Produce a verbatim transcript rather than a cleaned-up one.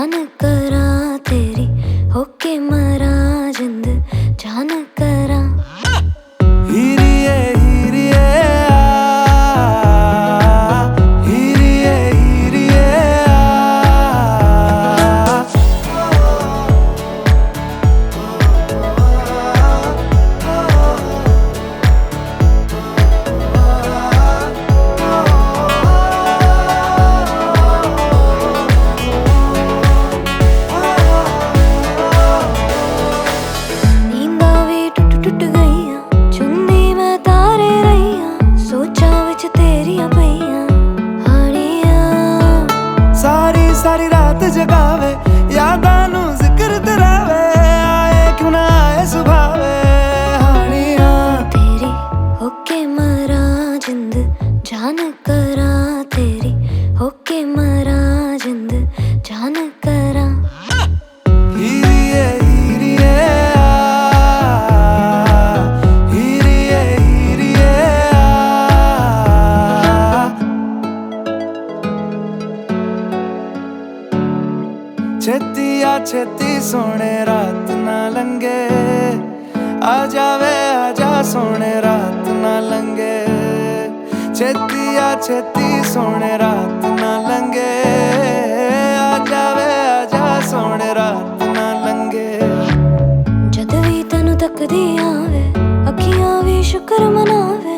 जान करा तेरी होके मरा जिंद जान करा हीरिए हीरिए आ, हीरिए हीरिए टुट गईया चुंदी मैं तारे रहिया सोचा विच तेरिया पईया हानिया सारी सारी रात जगावे यादां नू जिक्र तरावे आए क्यों ना आए सुभावे हानिया तेरी होके मरा जिंद जान करा तेरी होके मरा जिंद जान करा हीरिए हीरिए छेती आ छेती सोने रात ना लंगे आ जावे आजा सोने रात ना लंगे छेती आ छेती सोने रात ना लंगे आ जावे आजा सोने रात ना लंगे जद भी तैनू तकदी आवे अखियां भी शुक्र मनावे